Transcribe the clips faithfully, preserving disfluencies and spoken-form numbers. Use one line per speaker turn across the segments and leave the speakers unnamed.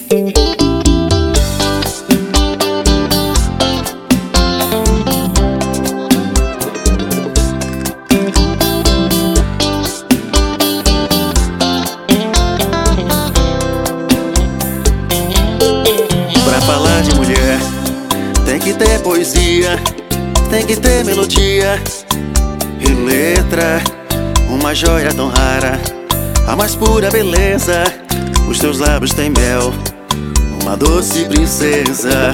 Pra falar de mulher, tem que ter poesia, tem que ter melodia e letra. Uma joia tão rara, a mais pura beleza. Os teus lábios têm mel, uma doce princesa.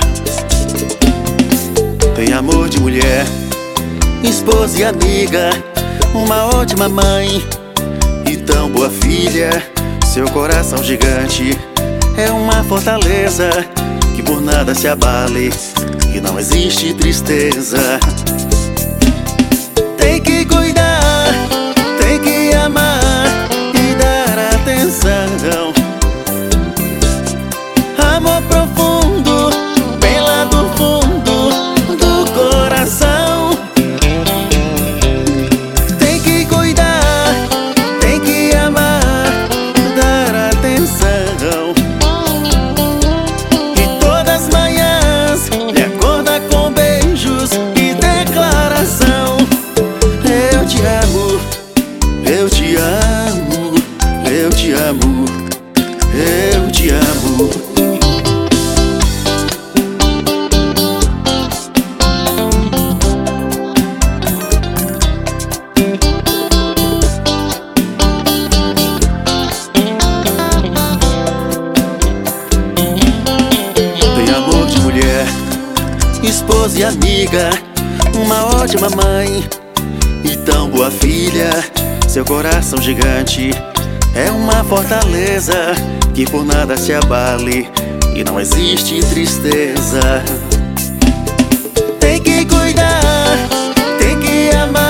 Tem amor de mulher, esposa e amiga, uma ótima mãe e tão boa filha. Seu coração gigante é uma fortaleza que por nada se abale e não existe tristeza. Tem que cuidar, tem que amar e dar atenção. Amor profundo, bem lá do fundo do coração. Tem que cuidar, tem que amar, dar atenção. E todas as manhãs lhe acorda com beijos e declaração. Eu te amo, eu te amo, eu te amo, eu te amo. Tem amor de mulher, esposa e amiga, uma ótima mãe e tão boa filha. Seu coração gigante é uma fortaleza que por nada se abale e não existe tristeza. Tem que cuidar, tem que amar